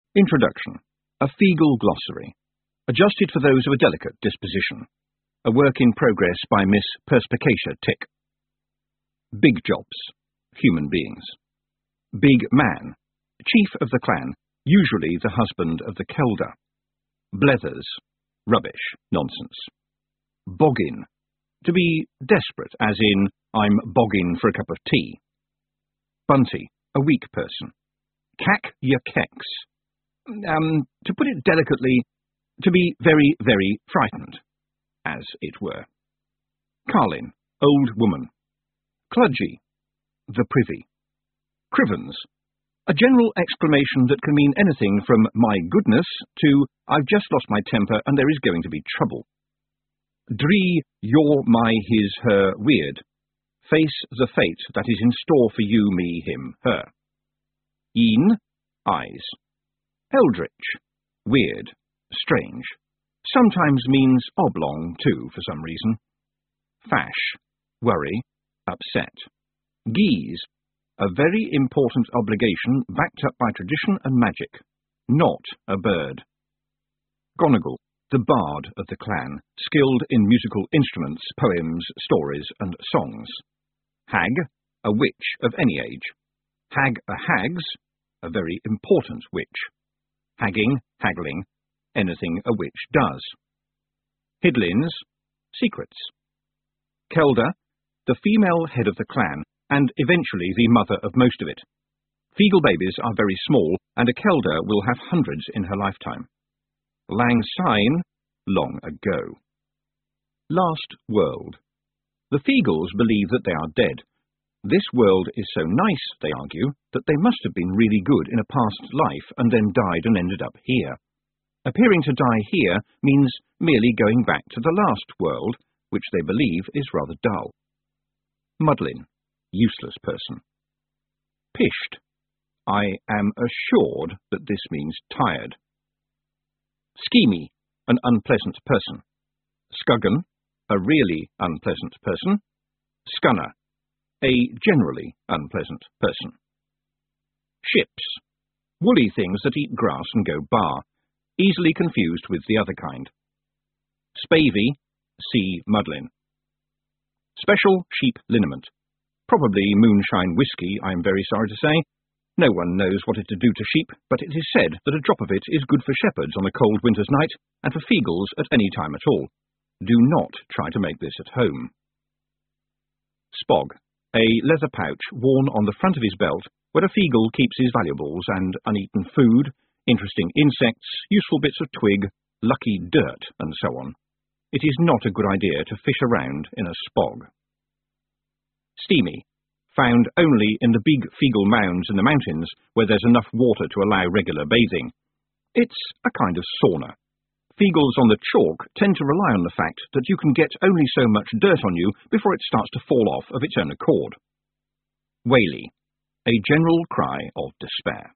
Introduction. A Feegle Glossary. Adjusted for those of a delicate disposition. A work in progress by Miss Perspicacia Tick. Big jobs. Human beings. Big man. Chief of the clan, usually the husband of the kelder. Blethers. Rubbish. Nonsense. Boggin. To be desperate, as in, I'm boggin for a cup of tea. Bunty. A weak person. Cack your keks. To put it delicately, to be very, very frightened, as it were. Carlin, old woman. Cludgy, the privy. Crivens, a general exclamation that can mean anything from my goodness to I've just lost my temper and there is going to be trouble. Dree, your, my, his, her, weird. Face the fate that is in store for you, me, him, her. Een, eyes. Eldritch, weird, strange. Sometimes means oblong, too, for some reason. Fash, worry, upset. Geese, a very important obligation backed up by tradition and magic. Not a bird. Gonagle, the bard of the clan, skilled in musical instruments, poems, stories, and songs. Hag, a witch of any age. Hag a hags, a very important witch. Hagging, haggling, anything a witch does. Hidlins, secrets. Kelder, the female head of the clan, and eventually the mother of most of it. Feegle babies are very small, and a kelder will have hundreds in her lifetime. Lang Syne, long ago. Last world. The Feegles believe that they are dead. This world is so nice, they argue, that they must have been really good in a past life and then died and ended up here. Appearing to die here means merely going back to the last world, which they believe is rather dull. Muddlin, useless person. Pished, I am assured that this means tired. Schemy, an unpleasant person. Scuggan, a really unpleasant person. Scunner, a generally unpleasant person. Ships, woolly things that eat grass and go bar, easily confused with the other kind. Spavey, see Muddlin. Special sheep liniment, probably moonshine whiskey, I'm very sorry to say. No one knows what it to do to sheep, but it is said that a drop of it is good for shepherds on a cold winter's night, and for Feegles at any time at all. Do not try to make this at home. Spog, a leather pouch worn on the front of his belt, where a Feegle keeps his valuables and uneaten food, interesting insects, useful bits of twig, lucky dirt, and so on. It is not a good idea to fish around in a spog. Steamy, found only in the big Feegle mounds in the mountains where there's enough water to allow regular bathing. It's a kind of sauna. Feegles on the chalk tend to rely on the fact that you can get only so much dirt on you before it starts to fall off of its own accord. Waily, a general cry of despair.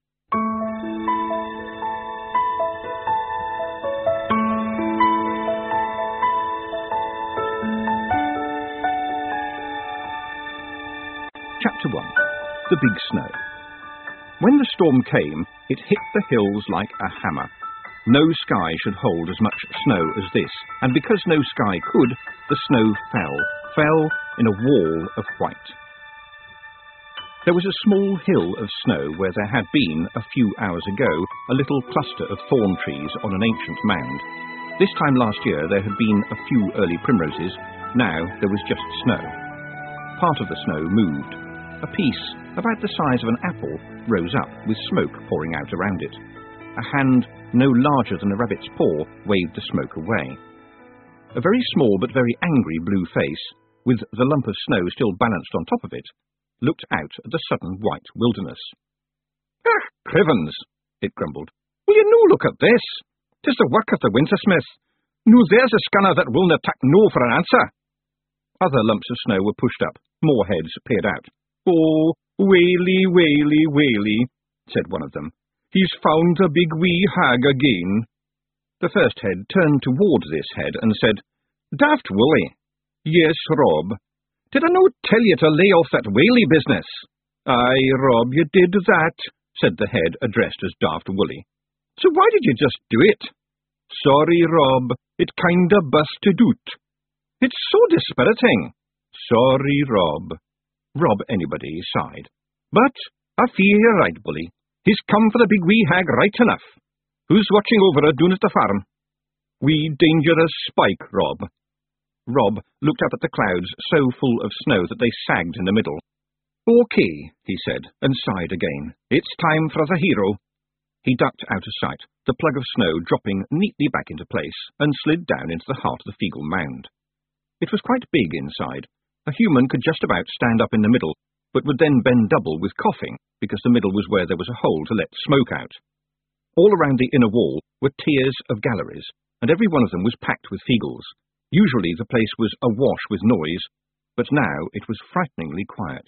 Chapter 1. The Big Snow. When the storm came, it hit the hills like a hammer. No sky should hold as much snow as this, and because no sky could, the snow fell in a wall of white. There was a small hill of snow where there had been, a few hours ago, a little cluster of thorn trees on an ancient mound. This time last year there had been a few early primroses, now there was just snow. Part of the snow moved. A piece, about the size of an apple, rose up, with smoke pouring out around it. A hand, no larger than a rabbit's paw, waved the smoke away. A very small but very angry blue face, with the lump of snow still balanced on top of it, looked out at the sudden white wilderness. "Ah, Crivens," it grumbled. "Will you no look at this? 'Tis the work of the wintersmith. No, there's a scunner that will na tak no for an answer." Other lumps of snow were pushed up. More heads peered out. "Oh, Waily, Waily, Waily," said one of them. "He's found a big wee hag again." The first head turned towards this head and said, "Daft Woolly." "Yes, Rob. Did I no tell you to lay off that Waily business?" "Aye, Rob, you did that," said the head addressed as Daft Woolly. So why did you just do it? Sorry, Rob, it kinda busted out. It's so dispiriting. Sorry, Rob. Rob anybody sighed. But I fear you're right, bully. He's come for the big wee hag right enough. Who's watching over her doon at the farm? Wee dangerous Spike, Rob. Rob looked up at the clouds so full of snow that they sagged in the middle. Okay, he said, and sighed again. It's time for the hero. He ducked out of sight, the plug of snow dropping neatly back into place, and slid down into the heart of the Feagle Mound. It was quite big inside. A human could just about stand up in the middle, but would then bend double with coughing, because the middle was where there was a hole to let smoke out. All around the inner wall were tiers of galleries, and every one of them was packed with Feagles. Usually the place was awash with noise, but now it was frighteningly quiet.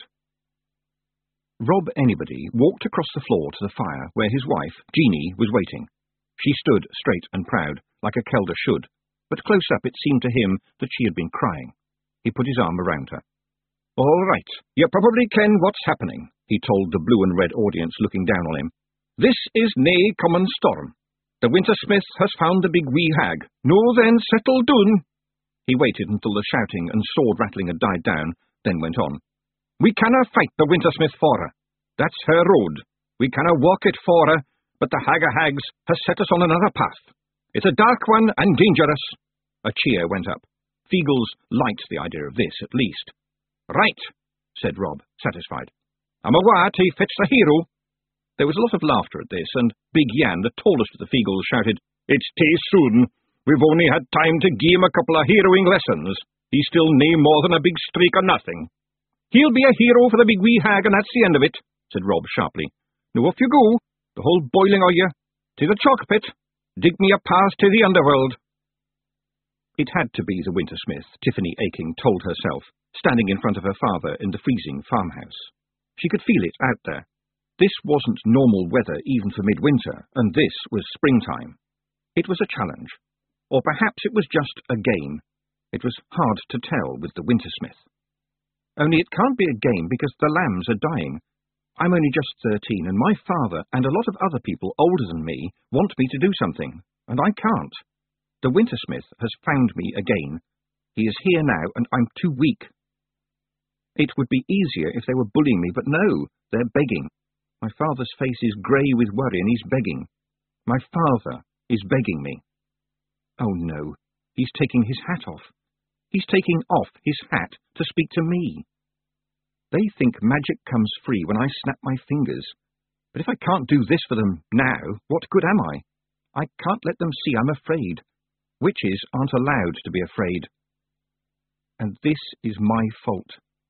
Rob Anybody walked across the floor to the fire where his wife, Jeanie, was waiting. She stood straight and proud, like a Kelder should, but close up it seemed to him that she had been crying. He put his arm around her. All right, you probably ken what's happening, he told the blue and red audience looking down on him. This is nae common storm. The Wintersmith has found the big wee hag. No then, settle doon. He waited until the shouting and sword rattling had died down, then went on. We canna fight the Wintersmith for her. That's her road. We canna walk it for her, but the Hag o' Hags has set us on another path. It's a dark one and dangerous. A cheer went up. Feagles liked the idea of this, at least. Right, said Rob, satisfied. I'm awa' he fetch the hero. There was a lot of laughter at this, and Big Yan, the tallest of the Feagles, shouted, It's too soon. We've only had time to gie him a couple of heroing lessons. He's still nae more than a big streak o' nothing. He'll be a hero for the big wee hag, and that's the end of it, said Rob sharply. Now off you go, the whole boiling o' you, to the chalk pit. Dig me a path to the underworld. It had to be the Wintersmith, Tiffany Aching told herself, standing in front of her father in the freezing farmhouse. She could feel it out there. This wasn't normal weather even for midwinter, and this was springtime. It was a challenge. Or perhaps it was just a game. It was hard to tell with the Wintersmith. Only it can't be a game because the lambs are dying. I'm only just 13, and my father and a lot of other people older than me want me to do something, and I can't. The Wintersmith has found me again. He is here now, and I'm too weak. It would be easier if they were bullying me, but no, they're begging. My father's face is grey with worry, and he's begging. My father is begging me. Oh no, he's taking his hat off. He's taking off his hat to speak to me. They think magic comes free when I snap my fingers. But if I can't do this for them now, what good am I? I can't let them see I'm afraid. Witches aren't allowed to be afraid. And this is my fault.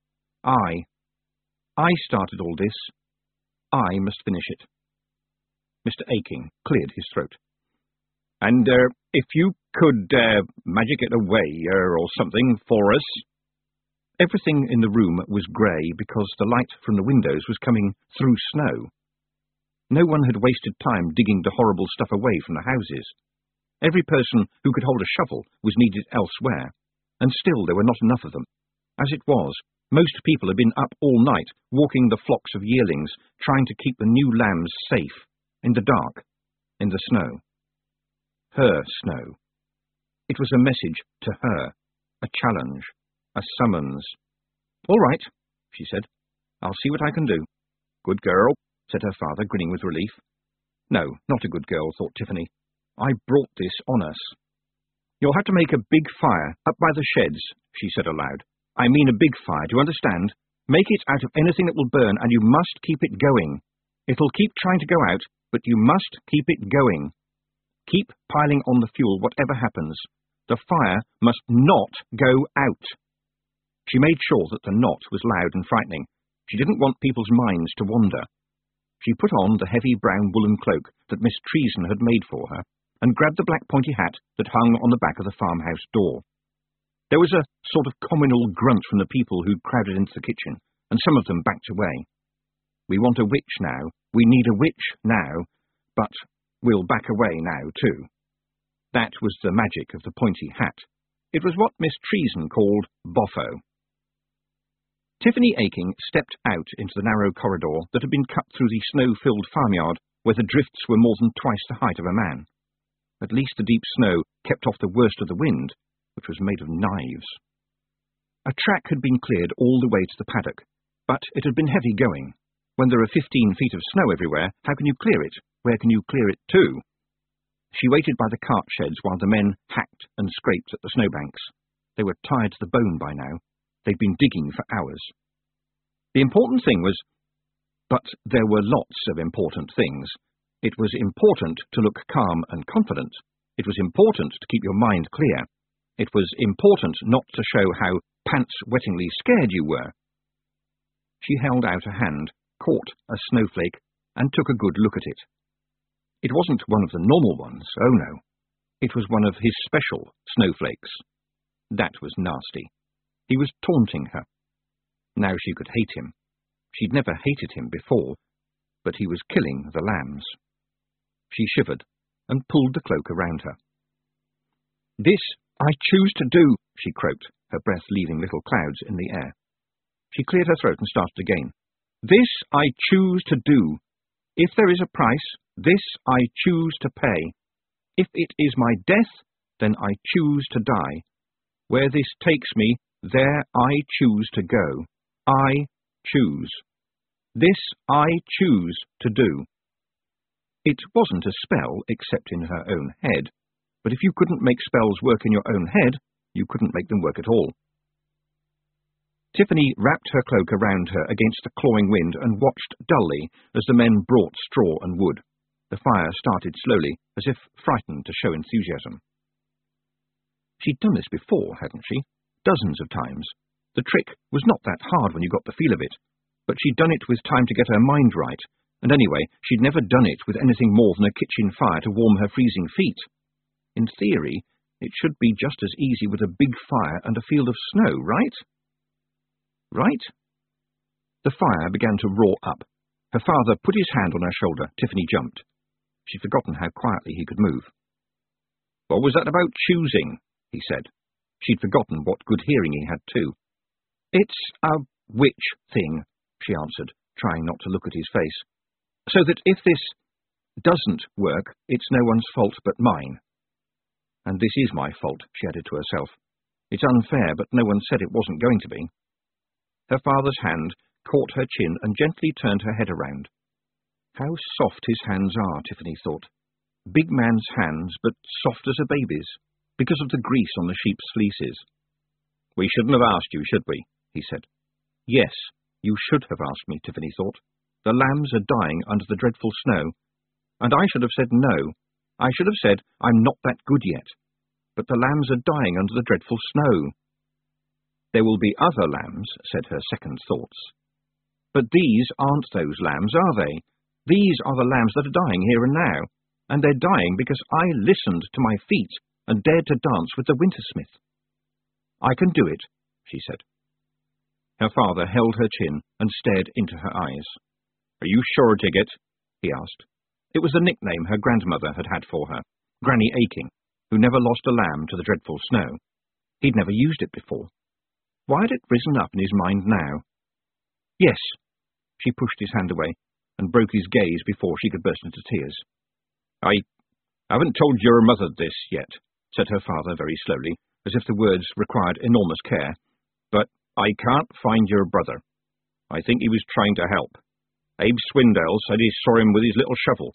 I started all this. I must finish it. Mr. Aching cleared his throat. And, if you could, magic it away, or something, for us. Everything in the room was grey because the light from the windows was coming through snow. No one had wasted time digging the horrible stuff away from the houses. Every person who could hold a shovel was needed elsewhere, and still there were not enough of them. As it was, most people had been up all night, walking the flocks of yearlings, trying to keep the new lambs safe, in the dark, in the snow. Her snow. It was a message to her, a challenge, a summons. All right, she said. I'll see what I can do. Good girl, said her father, grinning with relief. No, not a good girl, thought Tiffany. I brought this on us. You'll have to make a big fire up by the sheds, she said aloud. I mean a big fire, do you understand? Make it out of anything that will burn, and you must keep it going. It'll keep trying to go out, but you must keep it going. Keep piling on the fuel, whatever happens. The fire must not go out. She made sure that the not was loud and frightening. She didn't want people's minds to wander. She put on the heavy brown woolen cloak that Miss Treason had made for her, and grabbed the black pointy hat that hung on the back of the farmhouse door. There was a sort of communal grunt from the people who crowded into the kitchen, and some of them backed away. We want a witch now. We need a witch now, but we'll back away now, too. That was the magic of the pointy hat. It was what Miss Treason called boffo. Tiffany Aching stepped out into the narrow corridor that had been cut through the snow-filled farmyard where the drifts were more than twice the height of a man. At least the deep snow kept off the worst of the wind, which was made of knives. A track had been cleared all the way to the paddock, but it had been heavy going. When there are 15 feet of snow everywhere, how can you clear it? Where can you clear it to? She waited by the cart sheds while the men hacked and scraped at the snowbanks. They were tired to the bone by now. They'd been digging for hours. The important thing was... But there were lots of important things. It was important to look calm and confident. It was important to keep your mind clear. It was important not to show how pants-wettingly scared you were. She held out a hand, caught a snowflake, and took a good look at it. It wasn't one of the normal ones, oh no. It was one of his special snowflakes. That was nasty. He was taunting her. Now she could hate him. She'd never hated him before, but he was killing the lambs. She shivered and pulled the cloak around her. "This I choose to do," she croaked, her breath leaving little clouds in the air. She cleared her throat and started again. "This I choose to do. If there is a price, this I choose to pay. If it is my death, then I choose to die. Where this takes me, there I choose to go. I choose. This I choose to do." It wasn't a spell except in her own head, but if you couldn't make spells work in your own head, you couldn't make them work at all. Tiffany wrapped her cloak around her against the clawing wind and watched dully as the men brought straw and wood. The fire started slowly, as if frightened to show enthusiasm. She'd done this before, hadn't she? Dozens of times. The trick was not that hard when you got the feel of it, but she'd done it with time to get her mind right, and anyway, she'd never done it with anything more than a kitchen fire to warm her freezing feet. In theory, it should be just as easy with a big fire and a field of snow, right? Right? The fire began to roar up. Her father put his hand on her shoulder. Tiffany jumped. She'd forgotten how quietly he could move. "What was that about choosing?" he said. She'd forgotten what good hearing he had, too. "It's a witch thing," she answered, trying not to look at his face. "So that if this doesn't work, it's no one's fault but mine. And this is my fault," she added to herself. "It's unfair, but no one said it wasn't going to be." Her father's hand caught her chin and gently turned her head around. How soft his hands are, Tiffany thought. Big man's hands, but soft as a baby's, because of the grease on the sheep's fleeces. "We shouldn't have asked you, should we?" he said. "Yes, you should have asked me," Tiffany thought. "The lambs are dying under the dreadful snow. And I should have said no. I should have said, I'm not that good yet. But the lambs are dying under the dreadful snow." "There will be other lambs," said her second thoughts. "But these aren't those lambs, are they? These are the lambs that are dying here and now. And they're dying because I listened to my feet and dared to dance with the wintersmith. I can do it," she said. Her father held her chin and stared into her eyes. "Are you sure, Tiggett?" he asked. It was the nickname her grandmother had had for her, Granny Aching, who never lost a lamb to the dreadful snow. He'd never used it before. Why had it risen up in his mind now? "Yes." She pushed his hand away and broke his gaze before she could burst into tears. "I haven't told your mother this yet," said her father very slowly, as if the words required enormous care, "but I can't find your brother. I think he was trying to help. Abe Swindell said he saw him with his little shovel.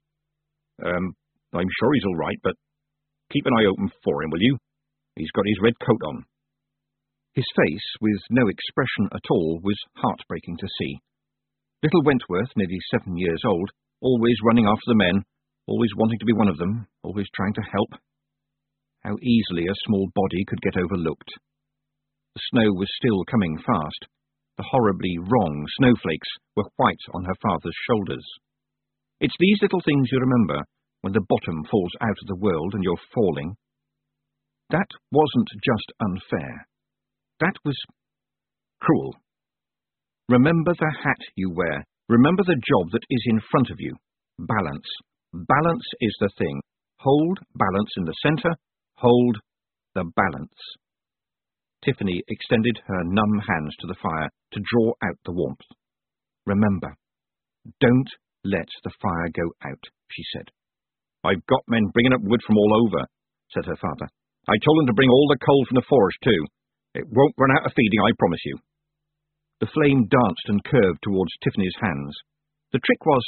I'm sure he's all right, but keep an eye open for him, will you? He's got his red coat on." His face, with no expression at all, was heartbreaking to see. Little Wentworth, nearly 7 years old, always running after the men, always wanting to be one of them, always trying to help. How easily a small body could get overlooked. The snow was still coming fast. The horribly wrong snowflakes were white on her father's shoulders. It's these little things you remember when the bottom falls out of the world and you're falling. That wasn't just unfair. That was cruel. Remember the hat you wear. Remember the job that is in front of you. Balance. Balance is the thing. Hold balance in the centre. Hold the balance. Tiffany extended her numb hands to the fire to draw out the warmth. "Remember, don't let the fire go out," she said. I've got men bringing up wood from all over, said her father. I told them to bring all the coal from the forest too. It won't run out of feeding, I promise you. The flame danced and curved towards Tiffany's hands. The trick was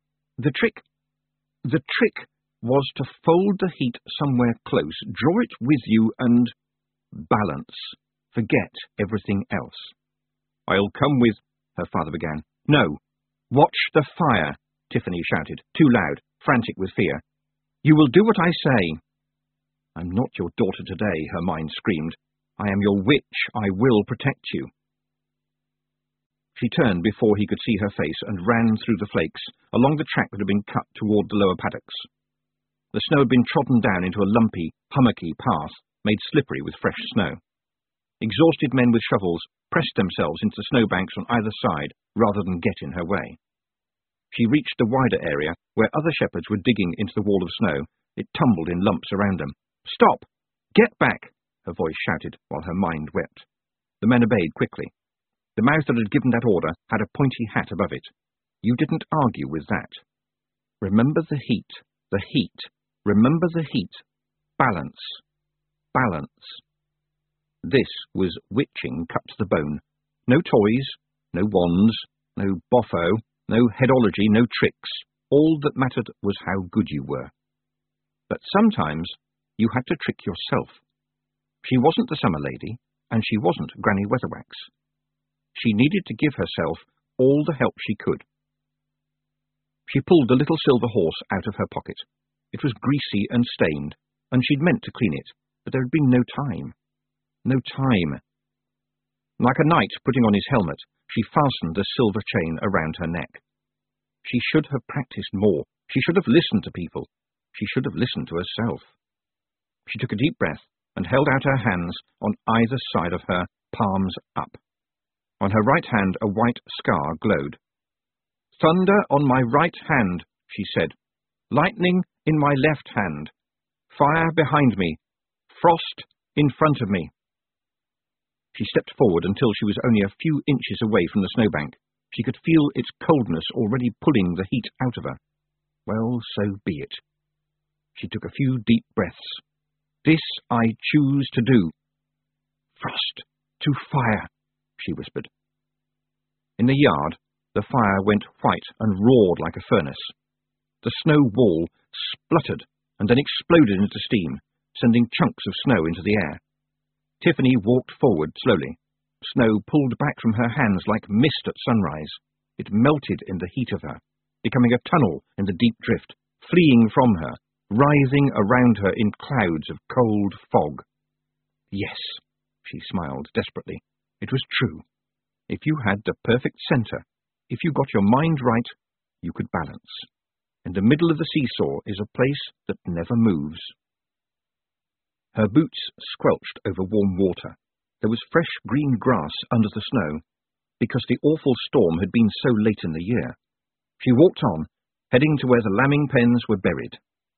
to fold the heat somewhere close, draw it with you and balance. Forget everything else. I'll come with, her father began. No. Watch the fire, Tiffany shouted, too loud, frantic with fear. You will do what I say. I'm not your daughter today, her mind screamed. I am your witch. I will protect you. She turned before he could see her face and ran through the flakes, along the track that had been cut toward the lower paddocks. The snow had been trodden down into a lumpy, hummocky path, made slippery with fresh snow. Exhausted men with shovels pressed themselves into the snowbanks on either side, rather than get in her way. She reached the wider area, where other shepherds were digging into the wall of snow. It tumbled in lumps around them. Stop! Get back! Her voice shouted, while her mind wept. The men obeyed quickly. The mouth that had given that order had a pointy hat above it. You didn't argue with that. Remember the heat. The heat. Remember the heat. Balance. Balance. This was witching cut to the bone. No toys, no wands, no boffo, no headology, no tricks. All that mattered was how good you were. But sometimes you had to trick yourself. She wasn't the summer lady, and she wasn't Granny Weatherwax. She needed to give herself all the help she could. She pulled the little silver horse out of her pocket. It was greasy and stained, and she'd meant to clean it, but there had been no time. No time. Like a knight putting on his helmet, she fastened the silver chain around her neck. She should have practiced more. She should have listened to people. She should have listened to herself. She took a deep breath and held out her hands on either side of her, palms up. On her right hand a white scar glowed. Thunder on my right hand, she said. Lightning in my left hand. Fire behind me. Frost in front of me. She stepped forward until she was only a few inches away from the snowbank. She could feel its coldness already pulling the heat out of her. Well, so be it. She took a few deep breaths. This I choose to do. Frost to fire, she whispered. In the yard, the fire went white and roared like a furnace. The snow wall spluttered and then exploded into steam, sending chunks of snow into the air. Tiffany walked forward slowly. Snow pulled back from her hands like mist at sunrise. It melted in the heat of her, becoming a tunnel in the deep drift, fleeing from her, writhing around her in clouds of cold fog. Yes, she smiled desperately. It was true. If you had the perfect centre, if you got your mind right, you could balance. In the middle of the seesaw is a place that never moves. Her boots squelched over warm water. There was fresh green grass under the snow, because the awful storm had been so late in the year. She walked on, heading to where the lambing pens were buried.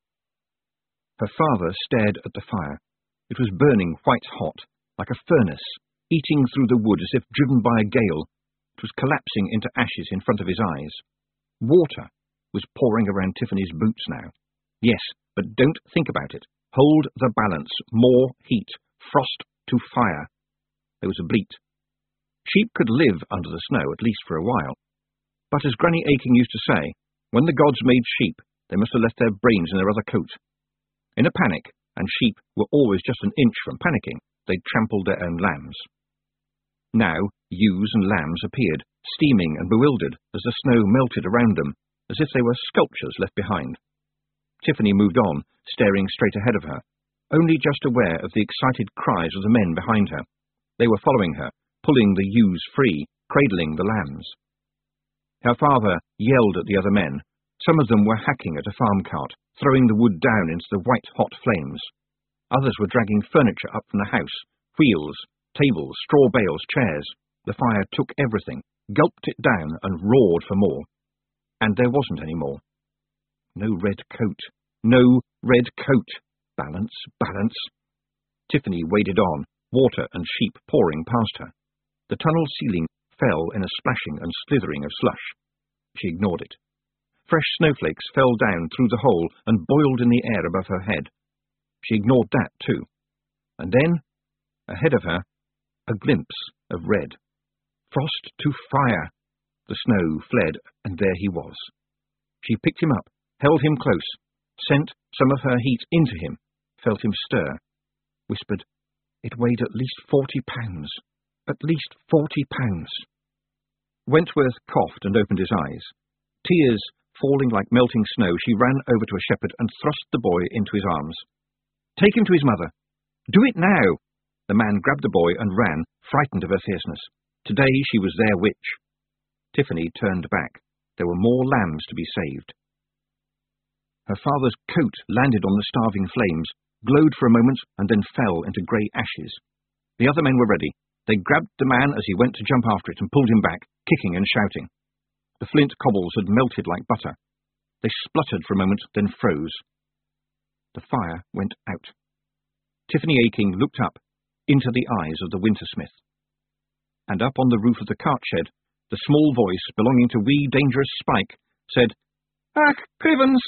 Her father stared at the fire. It was burning white hot, like a furnace, eating through the wood as if driven by a gale. It was collapsing into ashes in front of his eyes. Water was pouring around Tiffany's boots now. Yes, but don't think about it. Hold the balance. More heat. Frost to fire. There was a bleat. Sheep could live under the snow, at least for a while. But as Granny Aching used to say, when the gods made sheep, they must have left their brains in their other coat. In a panic, and sheep were always just an inch from panicking, they trampled their own lambs. Now, ewes and lambs appeared, steaming and bewildered, as the snow melted around them, as if they were sculptures left behind. Tiffany moved on, staring straight ahead of her, only just aware of the excited cries of the men behind her. They were following her, pulling the ewes free, cradling the lambs. Her father yelled at the other men. Some of them were hacking at a farm cart, throwing the wood down into the white-hot flames. Others were dragging furniture up from the house, wheels, tables, straw bales, chairs. The fire took everything, gulped it down, and roared for more. And there wasn't any more. No red coat. No red coat. Balance, balance. Tiffany waded on, water and sheep pouring past her. The tunnel ceiling fell in a splashing and slithering of slush. She ignored it. Fresh snowflakes fell down through the hole and boiled in the air above her head. She ignored that too. And then, ahead of her, a glimpse of red. Frost to fire! The snow fled, and there he was. She picked him up, held him close, sent some of her heat into him, felt him stir, whispered, "It weighed at least 40 pounds. At least 40 pounds. Wentworth coughed and opened his eyes. Tears falling like melting snow, she ran over to a shepherd and thrust the boy into his arms. "Take him to his mother. Do it now!" The man grabbed the boy and ran, frightened of her fierceness. Today she was their witch. Tiffany turned back. There were more lambs to be saved. Her father's coat landed on the starving flames, glowed for a moment, and then fell into grey ashes. The other men were ready. They grabbed the man as he went to jump after it and pulled him back, kicking and shouting. The flint cobbles had melted like butter. They spluttered for a moment, then froze. The fire went out. Tiffany Aching looked up, into the eyes of the wintersmith. And up on the roof of the cart shed, the small voice belonging to wee dangerous Spike said, "Ach, Crivens!"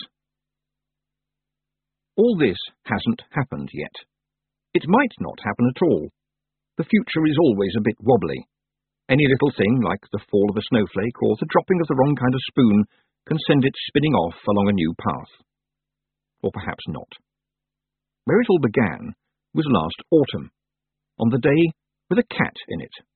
All this hasn't happened yet. It might not happen at all. The future is always a bit wobbly. Any little thing, like the fall of a snowflake or the dropping of the wrong kind of spoon, can send it spinning off along a new path. Or perhaps not. Where it all began was last autumn, on the day with a cat in it.